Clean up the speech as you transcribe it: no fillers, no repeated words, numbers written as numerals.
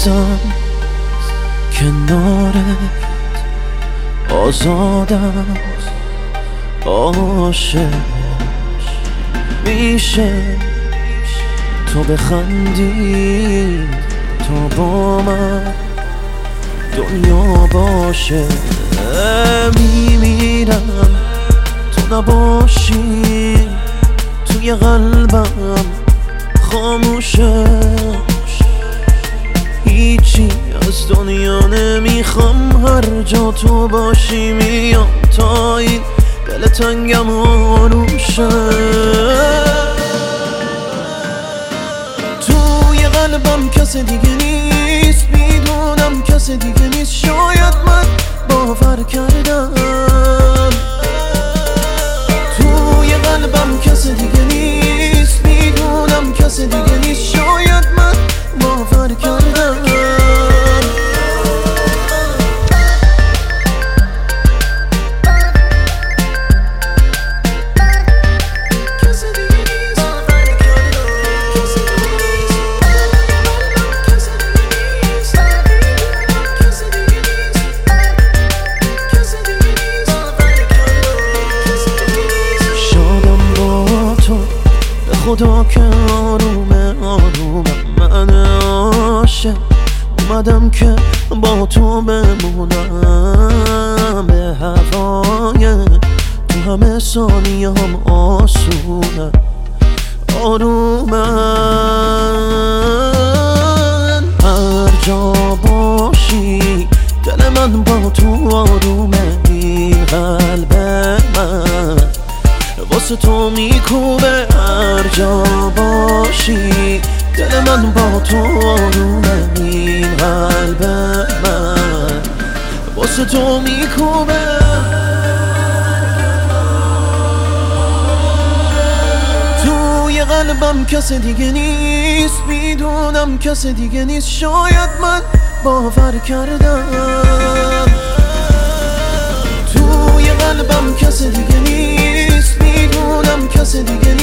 نیستم کنارت، آزادم عاشق میشه تو بخندی تا با من دنیا باشه. میمیرم تو نباشی، توی قلبم خاموشه، هیچی از دنیا نمیخوام، هر جا تو باشی میام تا این دل تنگم آروم شه. توی قلبم کس دیگه نیست، میدونم کس دیگه نیست، شاید من باور کردم. توی قلبم کس دیگه نیست، میدونم کس دیگه نیست، شاید من باور کردم. خدا که آرومه من عاشق اومدم که با تو بمونم، به هوای تو همه ثانیه هم آسونه آرومن. هر جا باشی دل من با تو آرومه، این قلب من واسه تو میکوبه. هر جا باشی دل من با تو آرومه، این قلب من واسه تو میکوبه. توی قلبم کس دیگه نیست، میدونم کس دیگه نیست، شاید من باور کردم. توی قلبم کس دیگه نیست، میدونم کس دیگه